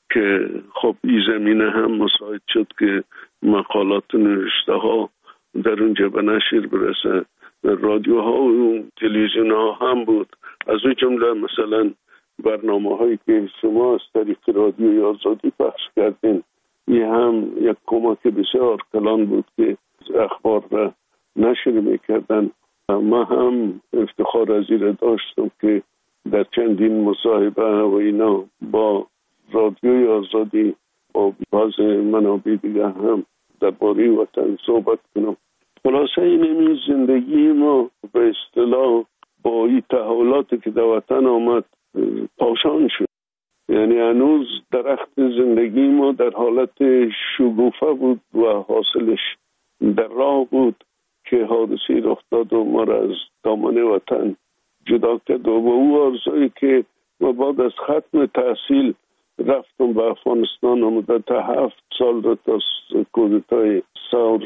که خب این زمینه هم مساعد شد که مقالات نوشته ها در اونجا به نشر برسه. رادیوها و تلویزیون ها هم بود، از اون جمله مثلا برنامه هایی که شما از طریق رادیوی آزادی پخش کردین، این هم یک کمک بسیار کلان بود که اخبار را نشر میکردن. ما هم افتخار از این داشتم که در چندین مصاحبه و اینا با رادیوی آزادی با بعض منابع دیگه هم درباره وطن صحبت کنم. خلاصه این زندگی ما به اصطلاح با این تحولاتی که در وطن آمد پاشان شد. یعنی هنوز درخت زندگی ما در حالت شگوفه بود و حاصلش در راه بود که حادثی رخ داد و ما را از دامن وطن جدا کرد و او آرزویی که ما بعد از ختم تحصیل رفتم به افغانستان و مدت هفت سال را تا کودتای ثور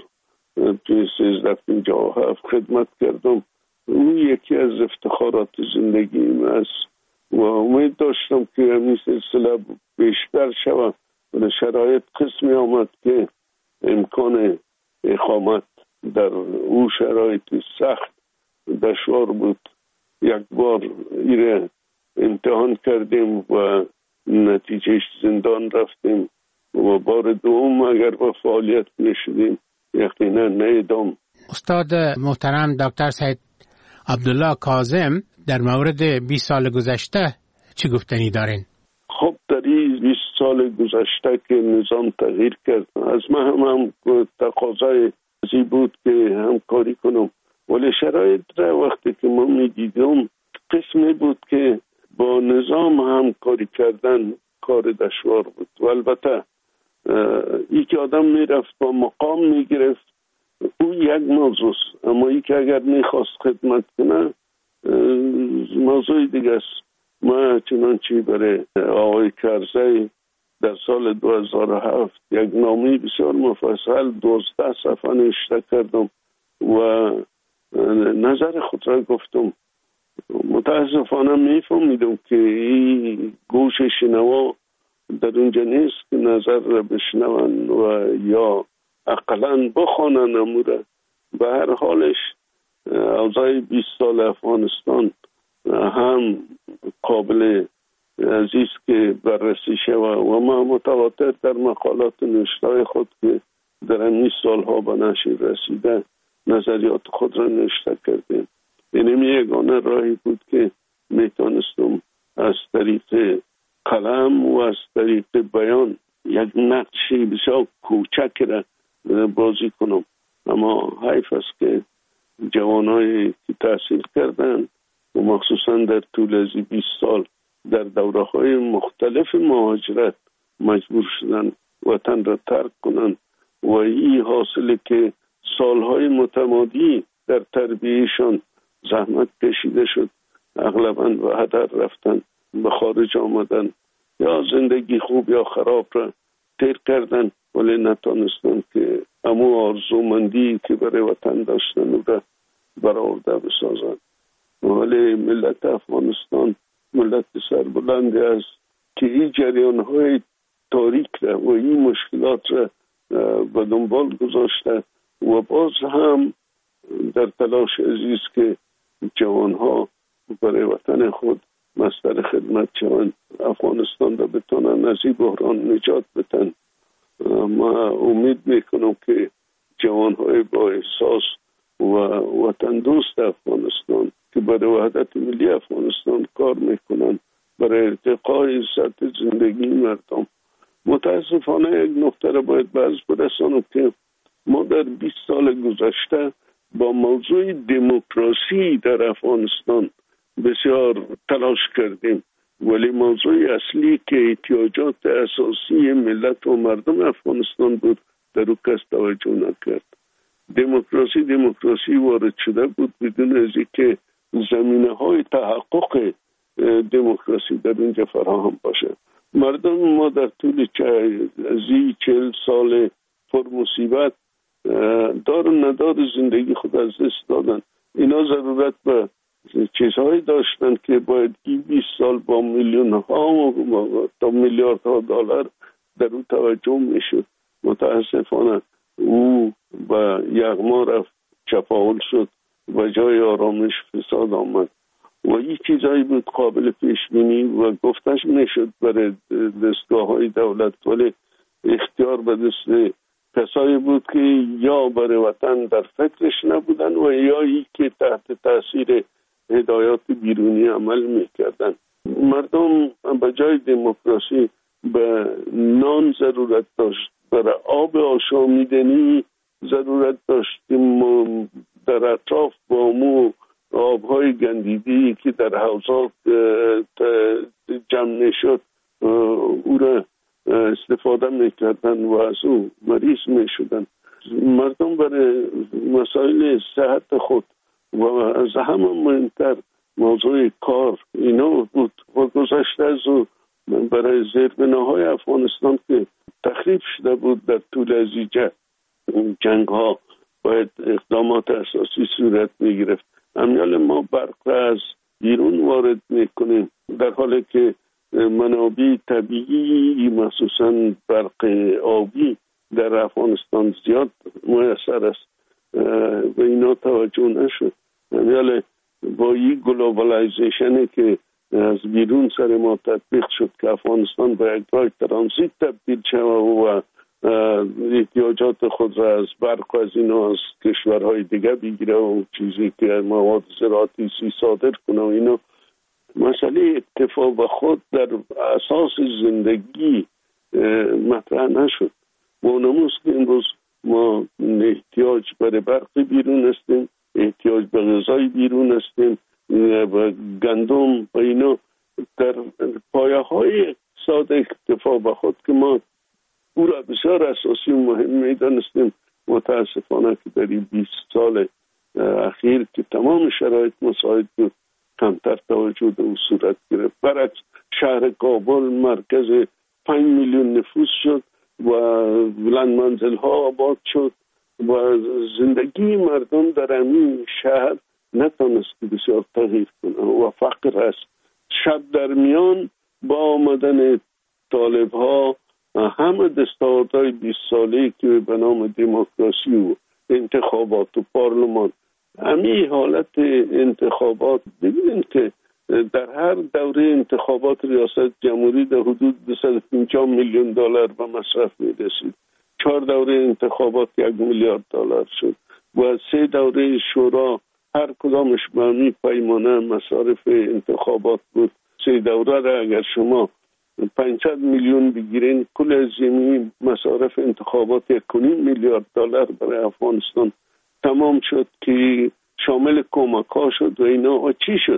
توی سیزده پنجاه و هفت خدمت کردم. اون یکی از افتخارات زندگیم است و امید داشتم که همین سلسله بیشتر شود و شرایط قسمی آمد که امکان اقامت در او شرایط سخت دشوار بود. یک بار ایره امتحان کردیم و نتیجه زندان رفتیم و بار دوم اگر با فعالیت نشدیم یقینا نیدم. استاد محترم دکتر سید عبدالله کاظم در مورد بیست سال گذشته چی گفتنی دارین؟ خب در این بیست سال گذشته که نظام تغییر کرد، از من هم, هم تقاضای ازی بود که همکاری کنم، ولی شرایط را وقتی که ما می دیدم قسمی بود که با نظام همکاری کردن کار دشوار بود و البته ای که آدم می رفت با مقام می گرفت او یک موضوع، اما ای که اگر می خواست خدمت کنه موضوع دیگه است. ما چنانچه برای آقای کرزی در سال دو هزار و هفت یک نامه بسیار مفصل دوازده صفحه نوشته کردم و نظر خود را گفتم. متاسفانه میفهمیدم که این گوش شنوا در اونجا نیست که نظر را بشنون و یا اقلا بخوانن اموره. به هر حالش اوضاع بیست سال افغانستان هم قابل عزیز که بررسی شود و ما متواتر در مقالات نوشته خود که در این سالها به نشر رسیده نظریات خود را نوشته کردیم. این یگانه راهی بود که میتونستم از طریق قلم و از طریق بیان یک نقشی بسیار کوچک را بازی کنم. اما حیف است که جوانایی که تحصیل کردن و مخصوصا در طول از بیست سال در دوره های مختلف مهاجرت مجبور شدن وطن را ترک کنن و این حاصله که سالهای متمادی در تربیهشان زحمت کشیده شد، اغلباً به هدر رفتن، به خارج آمدن یا زندگی خوب یا خراب را تیر کردن ولی نتانستن که امو آرزومندی که برای وطن داشتن و را برآورده بسازن. ولی ملت افغانستان ملت سربلندی است که این جریان‌های تاریک را و این مشکلات را به دنبال گذاشته و باز هم در تلاش عزیز که جوانها برای وطن خود مصدر خدمت شوند، افغانستان را بتونن از این بحران نجات بدن. ما امید میکنم که جوانهای با احساس و وطن دوست افغانستان که برای وحدت ملی افغانستان کار میکنن، برای ارتقای سطح زندگی مردم. متاسفانه یک نقطه را باید باز برسانم که ما در بیست سال گذشته با موضوع دموکراسی در افغانستان بسیار تلاش کردیم، ولی موضوع اصلی که احتیاجات اساسی ملت و مردم افغانستان بود در او کس توجه نکرد. دموکراسی دموکراسی وارد شده بود بدون از اینکه زمینه های تحقق دموکراسی در اینجا فراهم باشه. مردم ما در طول زی چهل سال پر مصیبت دار و ندار زندگی خود از دست دادن. اینا ضرورت به چیزهایی داشتن که باید بیست سال با میلیون ها تا میلیارد ها دلار در اون توجه میشد. متاسفانه او با یغما رفت، چپاول شد و جای آرامش فساد آمد و این چیزهایی بود قابل پیش بینی و گفتش میشد برای دستگاه های دولت، ولی اختیار به دست کسایی بود که یا برای وطن در فکرش نبودن و یا ای که تحت تاثیر هدایات بیرونی عمل میکردن. مردم به جای دموکراسی به نان ضرورت داشت، برای آب آشامیدنی ضرورت داشتیم. در اطراف بامو آبهای گندیدی که در حوضات جمع نشد او را استفاده میکردن و از او مریض میشدن. مردم برای مسائل صحت خود و از همه مهمتر موضوع کار اینا بود و گذشته از او برای زیربناهای افغانستان که تخریب شده بود در طول از جنگ ها باید اقدامات اساسی صورت می گرفت. امیال ما برق از بیرون وارد می کنیم در حالی که منابع طبیعی مخصوصا برق آبی در افغانستان زیاد میسر است و اینا توجه نشد. امیال با این گلوبالایزیشنی که از بیرون سر ما تطبیق شد که افغانستان به یک راه ترانزیت تبدیل شود و احتیاجات خود را از برق و از اینا از کشورهای دیگه بگیره و چیزی که مواد زراعتی سی صادر کنه و اینا، مسئله اکتفا به خود در اساس زندگی مطرح نشد. مانموز که امروز ما احتیاج برای برق بیرون هستیم، احتیاج به غذای بیرون هستیم و گندم و اینا در پایه های اقتصاد اکتفا به خود که ما او را بسیار اساسی و مهم میدانستیم. متاسفانه که در این بیست سال اخیر که تمام شرایط مساعد بود کمتر توجه به او صورت گرفت. برعکس شهر کابل مرکز پنج میلیون نفوس شد و بلند منزل ها آباد شد و زندگی مردم در همین شهر نتونست که بسیار تغییر کنه و فقر است. شب در میان با آمدن طالب ها همه دستاوردهای بیست ساله که به نام دموکراسی و انتخابات و پارلمان، همین حالت انتخابات ببینید که در هر دوره انتخابات ریاست جمهوری در حدود دویست و پنجاه میلیون دلار به مصرف میرسید. چهار دوره انتخابات یک میلیارد دلار شد و سه دوره شورا هر کدامش به همین پیمانه مصارف انتخابات بود. سه دوره را اگر شما پانصد میلیون بگیرین کل از این مصارف انتخابات یک میلیارد دلار برای افغانستان تمام شد که شامل کمک ها شد و اینا. چی شد؟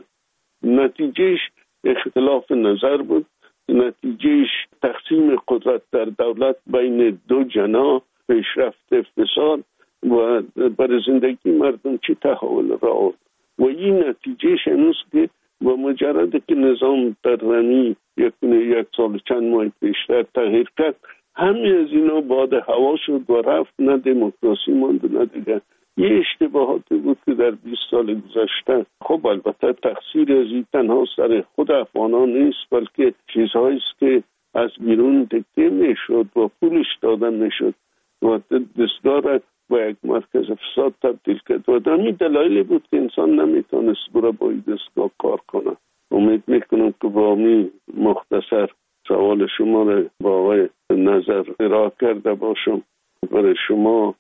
نتیجهش اختلاف نظر بود، نتیجهش تقسیم قدرت در دولت بین دو جناح، پیشرفت فساد و برای زندگی مردم چی تحول را آورد و این نتیجهش هنوز که و مجرد که نظام در رمی یک, یک سال چند ماه پیشتر تغییر کرد همه از اینا باد هوا شد و رفت، نه دموکراسی ماند نه دیگر. یه اشتباهاتی بود که در بیست سال گذشته، خب البته تقصیر از این تنها سر خود افغانان نیست بلکه چیزهایی است که از بیرون دکته میشد و پولش دادن میشد و دستگاه را با یک مرکز فساد تبدیل کرد و در این دلایلی بود که انسان نمیتونست برای با این دستگاه کار کنه. امید میکنم که با این مختصر سوال شما را با آقای نظر ارائه کرده باشم. برای شما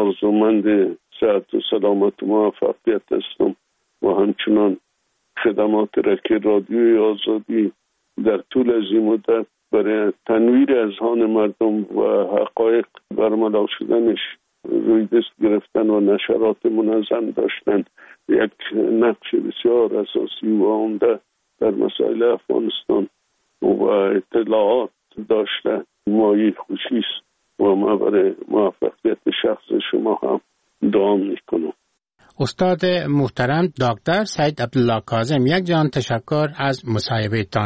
آرزومند صحت و سلامت و موفقیت هستم و همچنان خدمات را که رادیوی آزادی در طول از این مدت برای تنویر اذهان مردم و حقایق برملا شدنش روی دست گرفتن و نشرات منظم داشتند، یک نقش بسیار اساسی و عمده در مسائل افغانستان و اطلاعات داشته. مایه خوشی است و ما برای موفقیت شخص شما هم دعا میکنم. استاد محترم دکتر سید عبدالله کاظم، یک جان تشکر از مصاحبه تان.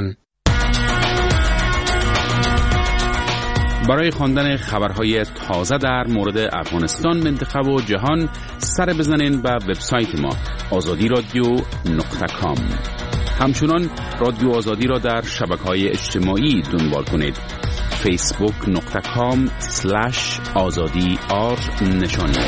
برای خواندن خبرهای تازه در مورد افغانستان، منطقه و جهان سر بزنین به وبسایت ما آزادی رادیو نقطه کام. همچنان رادیو آزادی را در شبکه‌های اجتماعی دنبال کنید. فیسبوک نقطه کام سلش آزادی آر نشانی.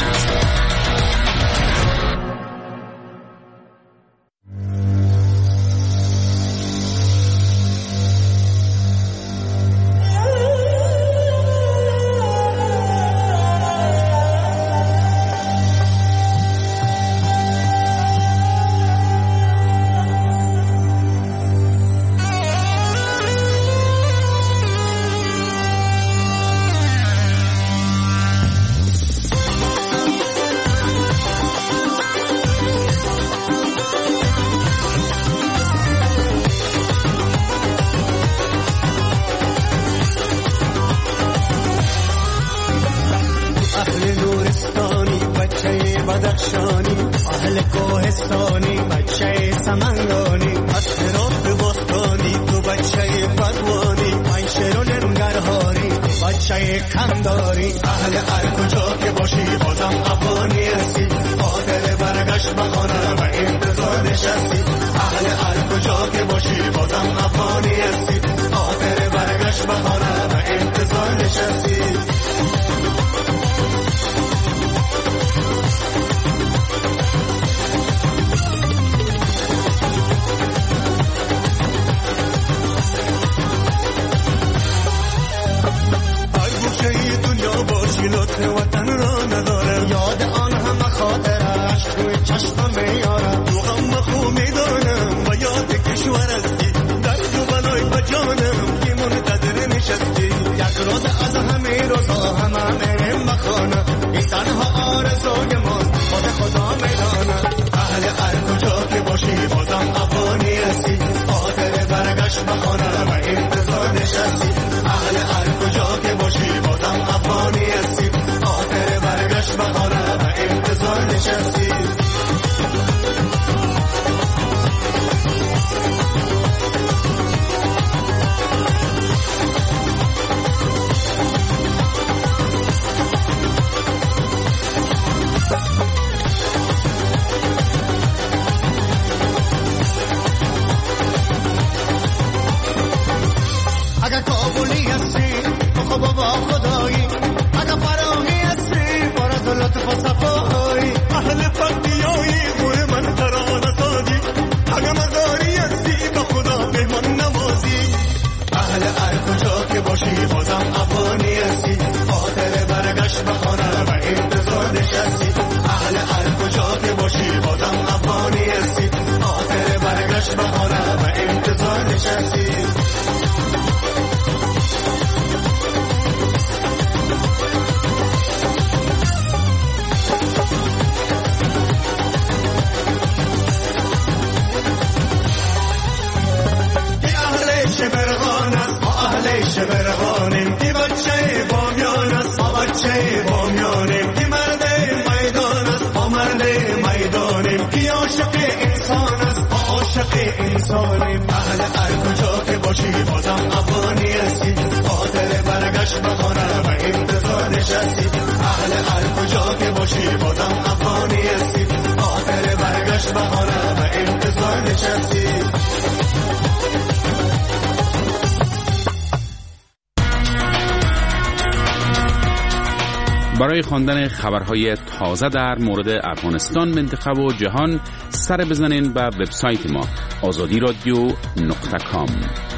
برای خواندن خبرهای تازه در مورد افغانستان، منطقه و جهان سر بزنین به وبسایت ما آزادی رادیو نقطه کام.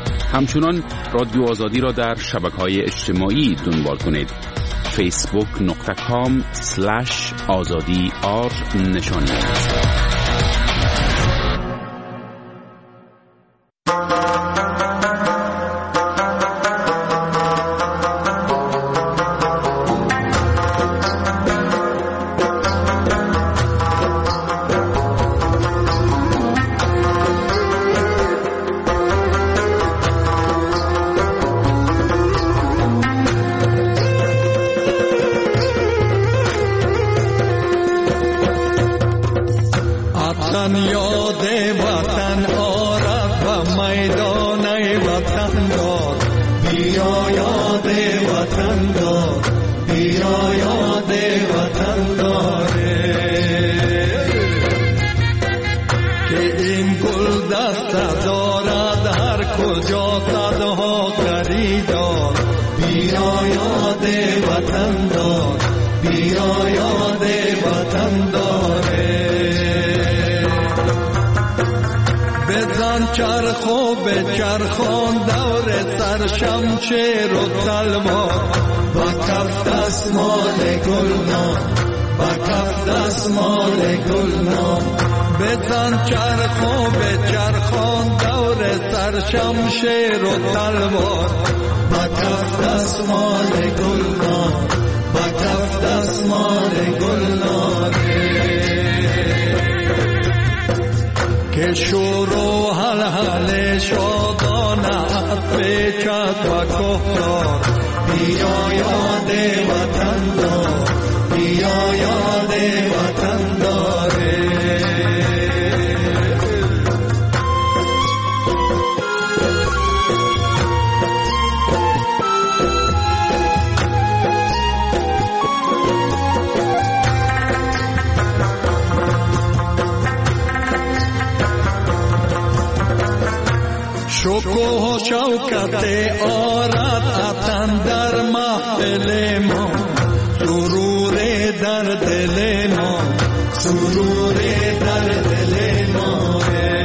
همچنان رادیو آزادی را در شبکه‌های اجتماعی دنبال کنید. فیسبوک نقطه کام سلش آزادی آر نشانی. تن یاد وطن آرد و میدان وطن داد. بیا یاد وطن داد، بیا یاد وطن داره که این گل دست دارد هر کجا صدها خریدار. بیا یاد وطن داد، بیا یاد وطن داره. بزن چرخ و بچرخان دور سر شمشیر و تلوار. با کف دستمال گلنار، با کف دستمال گلنار. بزن چرخ و بچرخان دور سر شمشیر و تلوار. با کف دستمال گلنار، با کف دستمال گلنار. که شور و حلحل شادانه پیچد و کهتار. بیا یاد وطن دار، بیا یاد وطن داره. شکوه و شوکت آرد وطن در محفل ما. سرور در دل ما، سرور در دل ما.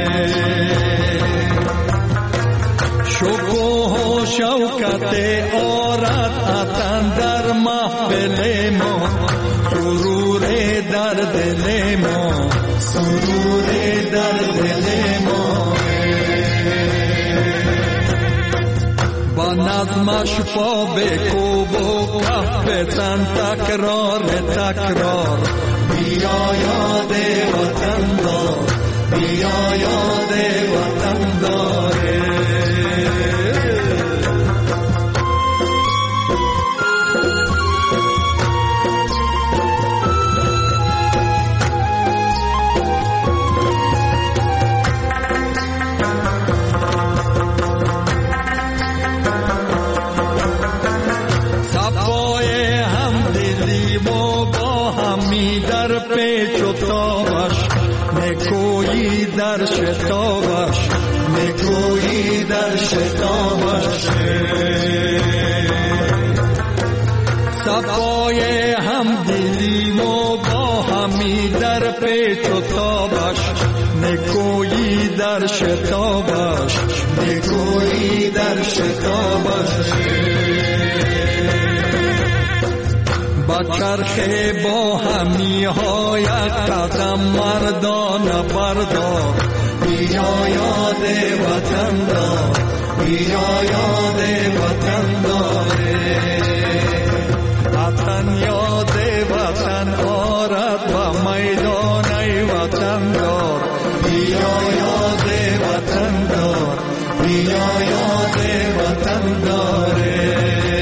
شکوه و شوکت آرد وطن در محفل ما. سرور در دل ما، سرور در دل ما. با نظمش پا بکوب و کف بزن تکرار تکرار. بیا یاد وطن دار، بیا یاد وطن داره. پیچ و تابش نکویی در شتابش، نکویی در شتابش. صفای همدلی و با همی در پیچ و تابش. نکویی در شتابش، نکویی در شتابش. با چرخه با همی ها یک قدم مردان بردار. بیا یاد وطن دار، بیا یاد وطن داره. وطن یاد وطن آرد و میدان وطن دار. بیا یاد وطن دار، بیا یاد وطن داره.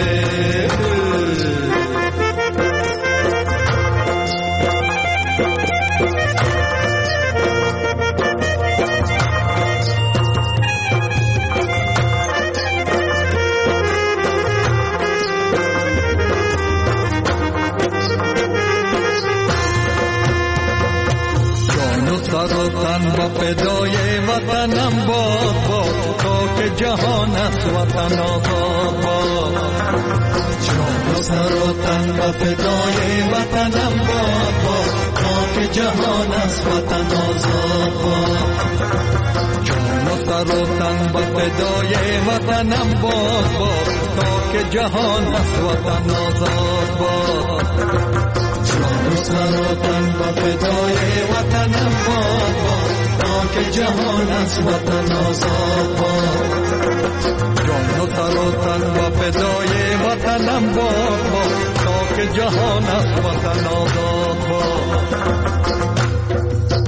و فدای وطنم باد باد تا که جهان است وطن آزاد باد. جان و سر و تن و فدای وطنم باد باد تا که جهان است وطن آزاد باد. جان و سر و تن و فدای وطنم باد باد تا که جهان است وطن آزاد باد. جان و سر و تن و فدای وطنم باد باد تا که جهان از وطن آزاد باد. جان و سر و تن و فدای وطنم باد باد تا که جهان از وطن آزاد باد.